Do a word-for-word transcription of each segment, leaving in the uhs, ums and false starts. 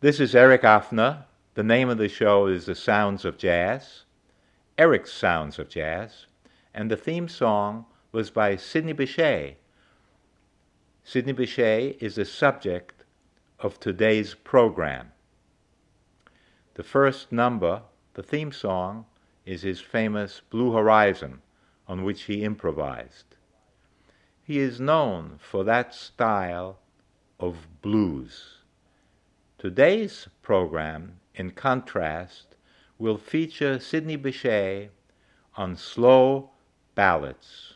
This is Eric Offner. The name of the show is The Sounds of Jazz, Eric's Sounds of Jazz, and the theme song was by Sidney Bechet. Sidney Bechet is the subject of today's program. The first number, the theme song, is his famous Blue Horizon, on which he improvised. He is known for that style of blues. Today's program, in contrast, will feature Sidney Bechet on slow ballads.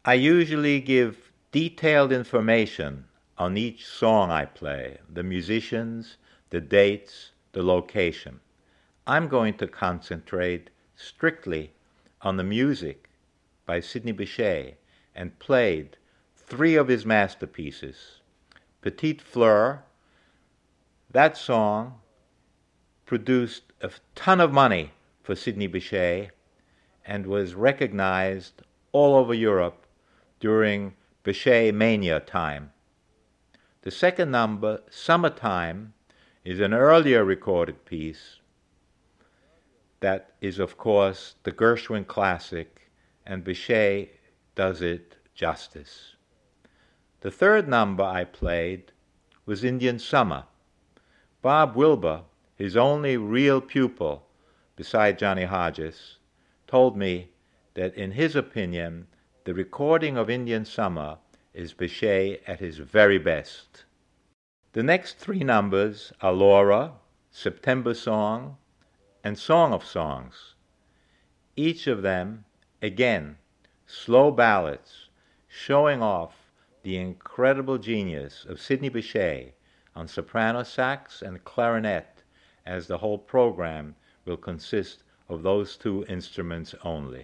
I usually give detailed information on each song I play, the musicians, the dates, the location. I'm going to concentrate strictly on the music by Sidney Bechet and played three of his masterpieces. Petite Fleur, that song produced a ton of money for Sidney Bechet and was recognized all over Europe during Bechet Mania time. The second number, Summertime, is an earlier recorded piece that is, of course, the Gershwin classic, and Bechet does it justice. The third number I played was Indian Summer. Bob Wilber, his only real pupil beside Johnny Hodges, told me that in his opinion, the recording of Indian Summer is Bechet at his very best. The next three numbers are Laura, September Song, and Song of Songs. Each of them, again, slow ballads showing off the incredible genius of Sidney Bechet on soprano sax and clarinet, as the whole program will consist of those two instruments only.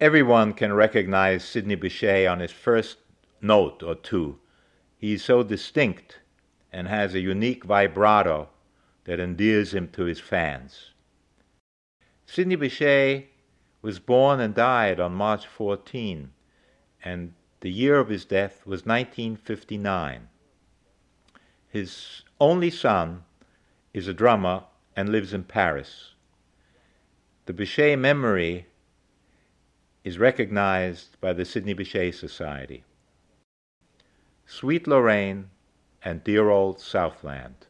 Everyone can recognize Sidney Bechet on his first note or two. He's so distinct and has a unique vibrato that endears him to his fans. Sidney Bechet was born and died on March fourteenth, and the year of his death was nineteen fifty-nine. His only son is a drummer and lives in Paris. The Bechet memory is recognized by the Sidney Bechet Society. Sweet Lorraine and Dear Old Southland.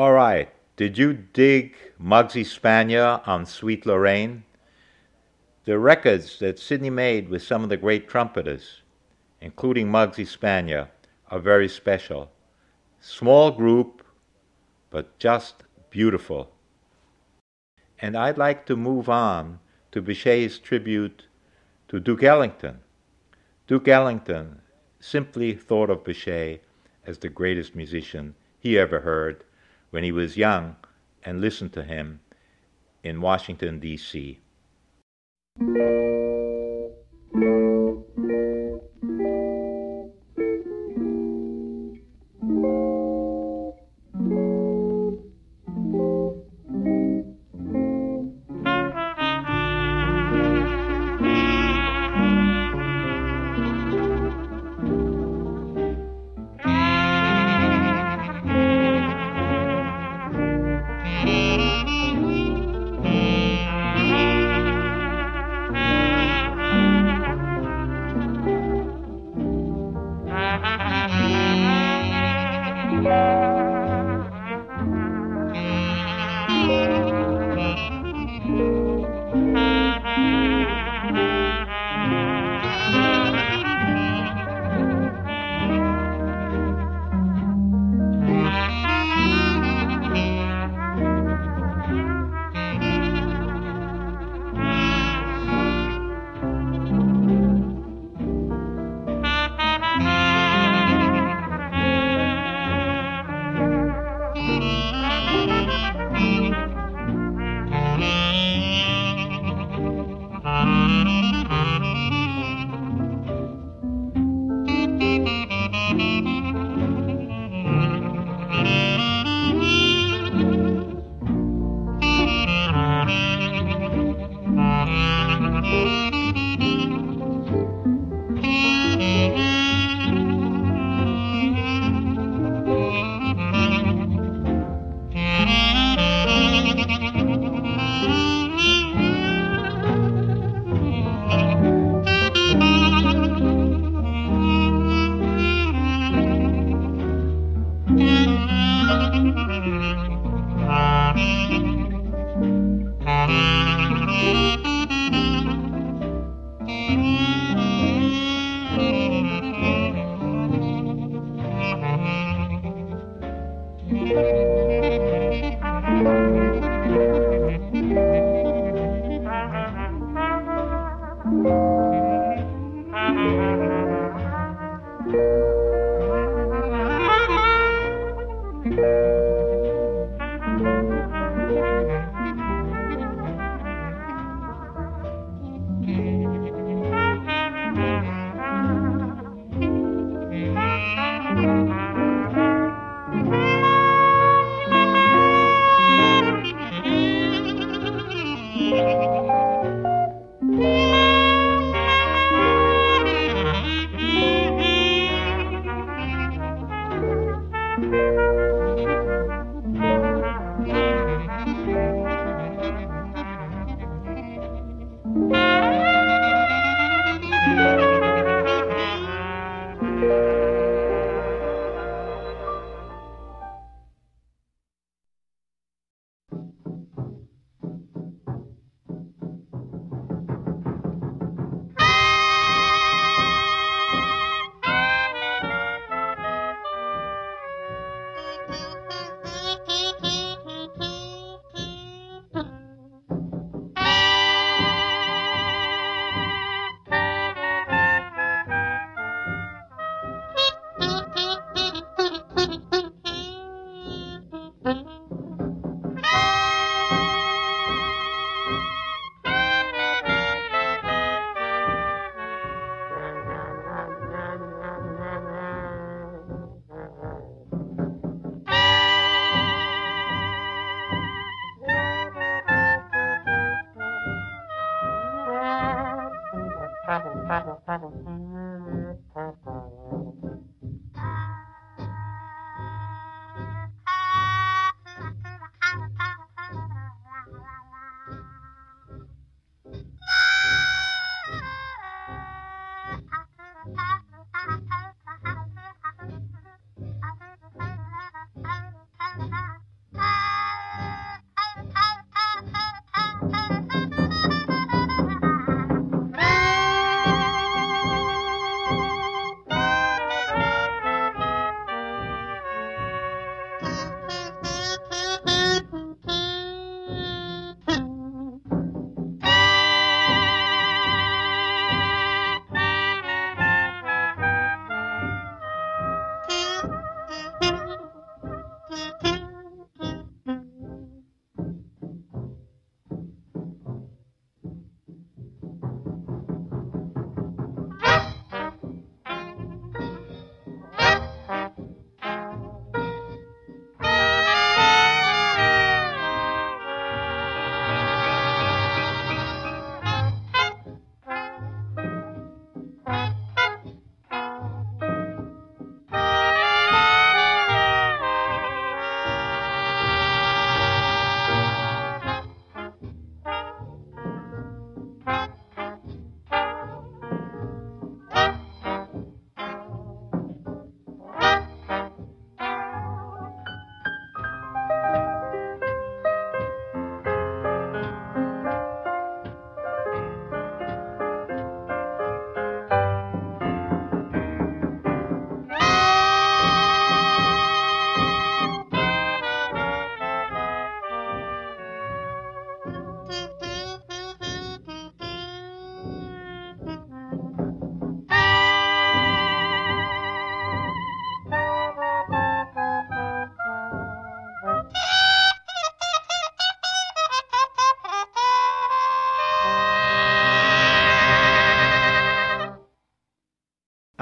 All right, did you dig Muggsy Spanier on Sweet Lorraine? The records that Sidney made with some of the great trumpeters, including Muggsy Spanier, are very special. Small group, but just beautiful. And I'd like to move on to Bechet's tribute to Duke Ellington. Duke Ellington simply thought of Bechet as the greatest musician he ever heard when he was young and listened to him in Washington, D C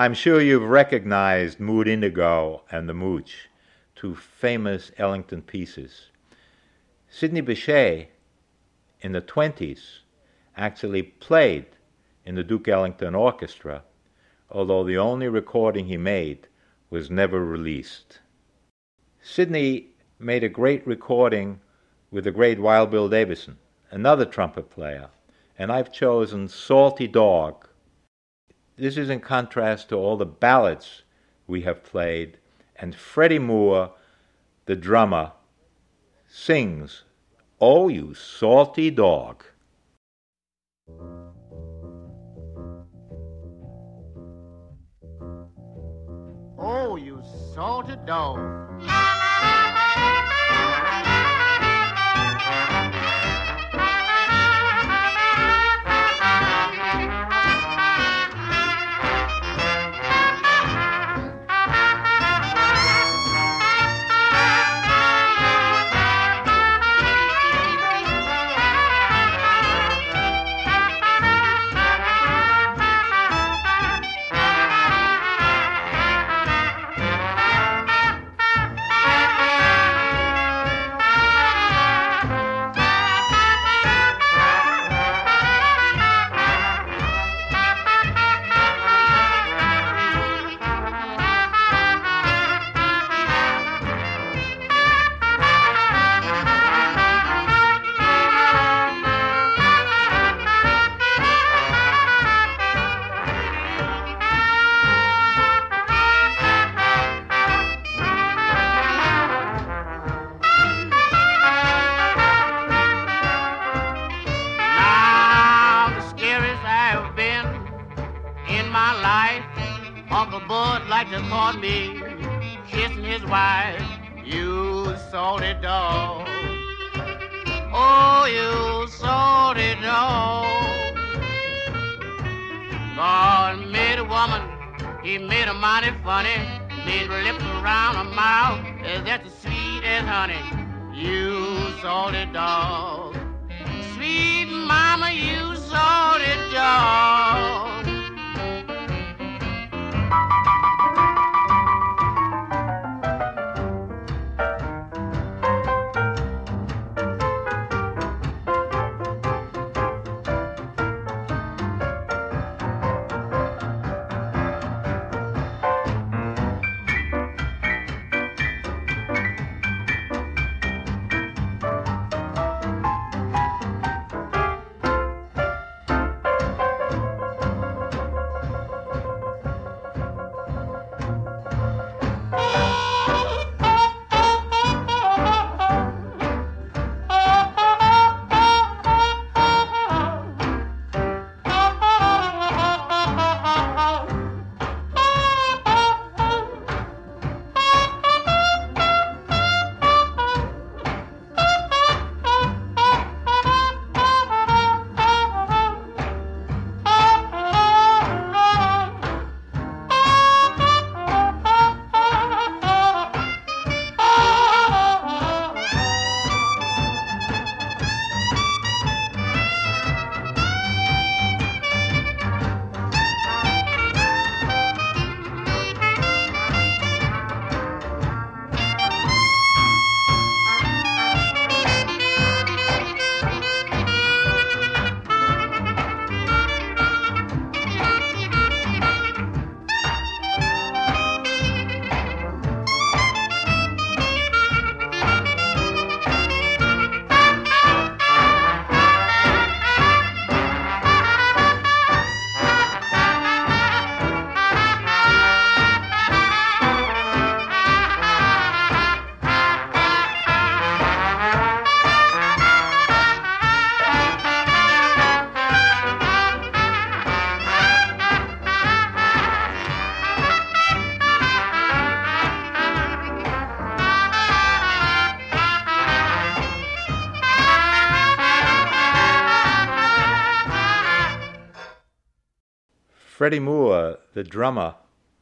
I'm sure you've recognized Mood Indigo and the Mooch, two famous Ellington pieces. Sidney Bechet, in the twenties, actually played in the Duke Ellington Orchestra, although the only recording he made was never released. Sidney made a great recording with the great Wild Bill Davison, another trumpet player, and I've chosen Salty Dog. This is in contrast to all the ballads we have played, and Freddie Moore, the drummer, sings, "Oh, you salty dog." Oh, you salty dog. Uncle Bud like to call me, kissing his wife, you salty dog. Oh, you salty dog. God made a woman, he made her mighty funny, made her lips around her mouth, as that's as sweet as honey, you salty dog. Sweet mama, you salty dog. Freddie Moore, the drummer,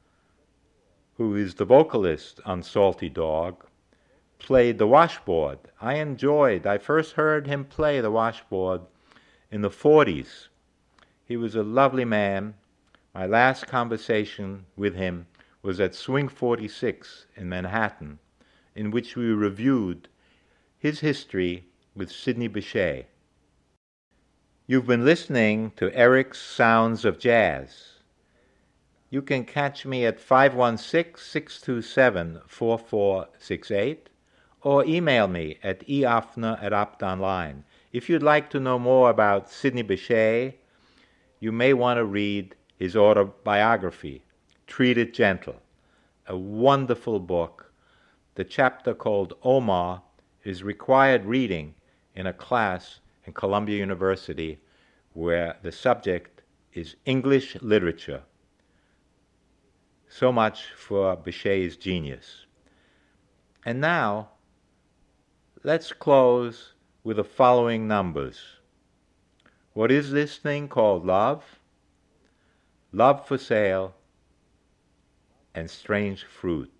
who is the vocalist on Salty Dog, played the washboard. I enjoyed, I first heard him play the washboard in the forties. He was a lovely man My last conversation with him was at Swing forty-six in Manhattan, in which we reviewed his history with Sidney Bechet. You've been listening to Eric's Sounds of Jazz. You can catch me at five one six, six two seven, four four six eight or email me at eofner at optonline. If you'd like to know more about Sidney Bechet, you may want to read his autobiography, Treat It Gentle, a wonderful book. The chapter called Omar is required reading in a class in Columbia University where the subject is English literature. So much for Bechet's genius. And now, let's close with the following numbers. What is this thing called love? Love for Sale and Strange Fruit.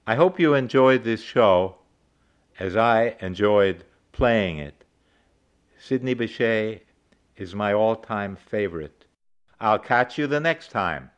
I hope you enjoyed this show as I enjoyed playing it. Sidney Bechet is my all-time favorite. I'll catch you the next time.